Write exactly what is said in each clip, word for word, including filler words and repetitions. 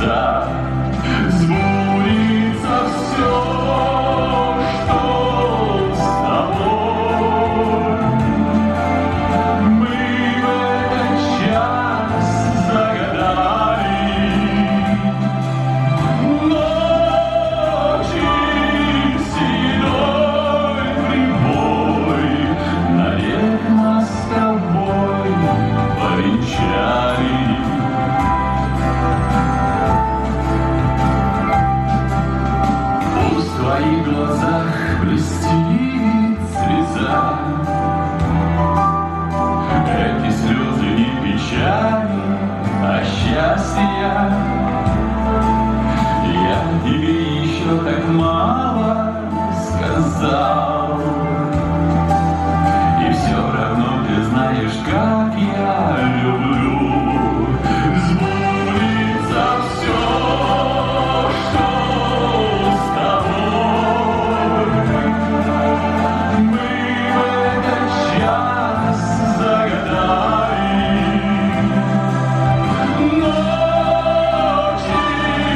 небеса, сбудется все, что с тобой. Мы в этот час загадали ночи седой прибой, навек нас с тобой повенчали. В твоих глазах блестит слеза, эти слезы не печали, а счастья. Я тебе еще так мало сказал, и все равно ты знаешь, как я люблю. Сбудется все, что с тобой. Мы в этот час загадали ночи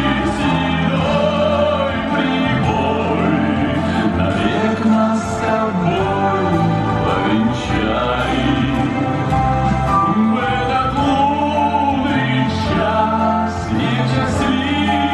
седой прибой, навек нас с тобой повенчали. В этот лунный час, не в час